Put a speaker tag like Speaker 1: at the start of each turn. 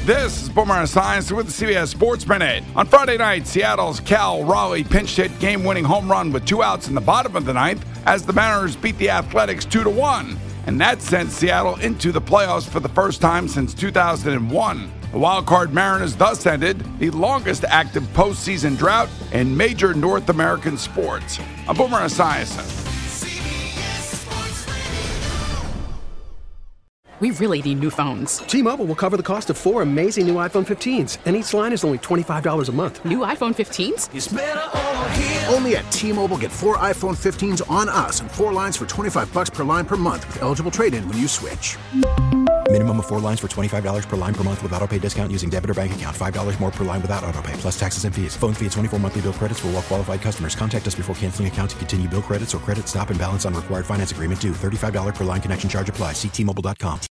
Speaker 1: This is Boomer Esiason with the CBS Sports Minute. On Friday night, Seattle's Cal Raleigh pinch hit game-winning home run with 2 outs in the bottom of the ninth as the Mariners beat the Athletics 2-1. And that sent Seattle into the playoffs for the first time since 2001. The wildcard Mariners thus ended the longest active postseason drought in major North American sports. I'm Boomer Esiason.
Speaker 2: We really need new phones.
Speaker 3: T-Mobile will cover the cost of 4 amazing new iPhone 15s, and each line is only $25 a month.
Speaker 2: New iPhone 15s?
Speaker 4: It's better over here. Only at T-Mobile, get 4 iPhone 15s on us and 4 lines for $25 per line per month with eligible trade-in when you switch.
Speaker 5: Minimum of 4 lines for $25 per line per month with autopay discount using debit or bank account. $5 more per line without autopay, plus taxes and fees. Phone fee at 24 monthly bill credits for well-qualified customers. Contact us before canceling account to continue bill credits or credit stop and balance on required finance agreement due. $35 per line connection charge applies. See T-Mobile.com.